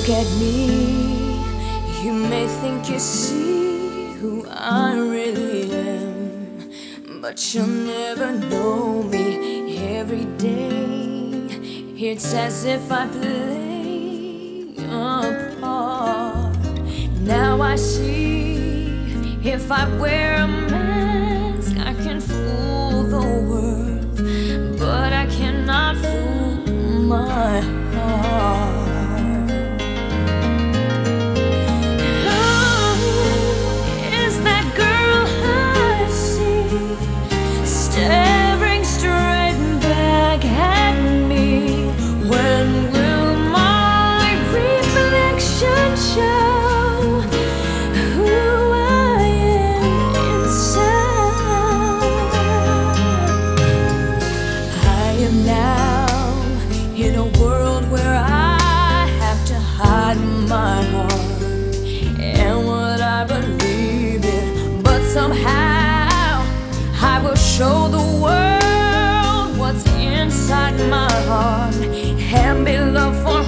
Look at me, you may think you see who I really am, but you'll never know me every day. It's as if I play a part. Now I see, if I wear a mask, I can fool the world, but I cannot fool my heart. Staring straight back at me. When will my reflection show who I am inside? I am now in a world where I have to hide my heart and what I believe in, but somehow I will show the world what's inside my heart and be loved for